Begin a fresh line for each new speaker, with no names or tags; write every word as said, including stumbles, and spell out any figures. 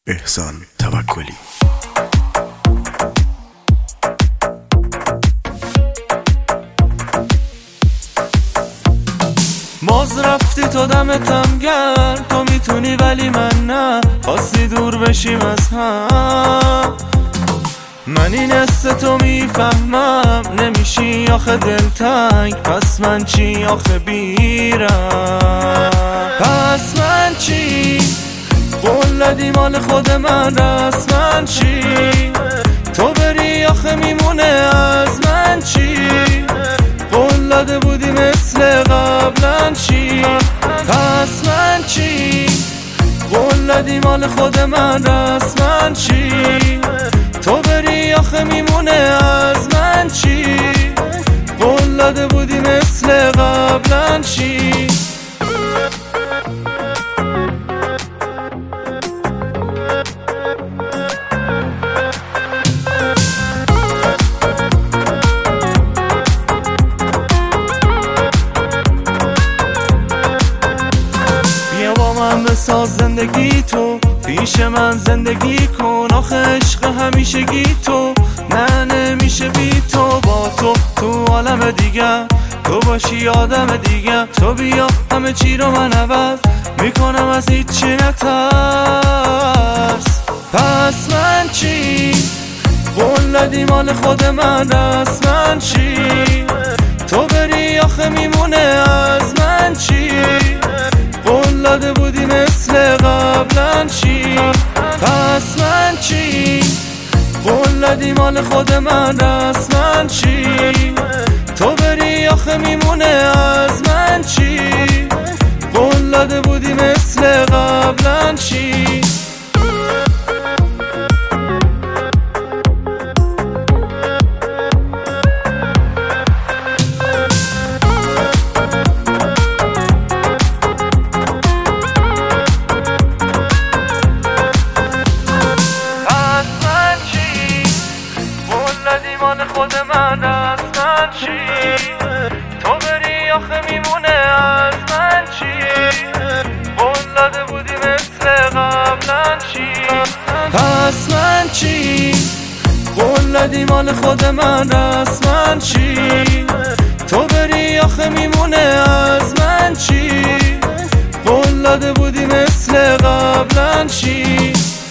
احسان توکلی.
باز رفتی تو دمتم گرم، تو میتونی ولی من نه، خواستی دور بشیم از هم. من این حس تو میفهمم، نمیشی آخه دلتنگ، پس من چی آخه بیرم؟ پس من چی؟ قول دادی مال خود من رست، من چی؟ تو بری آخه میمونه از من چی؟ قول داده بودی مثل قبلا چی؟ پس من چی؟ قول دادی مال خود من رست، من چی؟ تو بری آخه میمونه از من چی؟ قول داده بودی مثل قبلا چی؟ بساز زندگی تو پیش من زندگی کن، آخه عشق همیشگی تو نه نمیشه بی تو. با تو تو عالم دیگه تو باشی آدم دیگه، تو بیا همه چی رو من عوض میکنم، از هیچی نترس. پس من چی؟ قول دادی مال خود من رست، من چی؟ تو بری آخه میمونه از من چی؟ قول داده بودی مثل قبلا چی؟ پس من چی؟ قول دادی مال خود من رست، من چی؟ تو بری آخه میمونه از من چی؟ قول داده بودی مثل قبلا چی؟ مال خود من رست، من چی؟ تو بری آخه میمونه از من چی؟ قول داده بودی مثل قبلا چی؟ پس من چی؟ قول دادی مال خود من رست، من چی؟ تو بری آخه میمونه از من چی؟ قول داده بودی مثل قبلا چی؟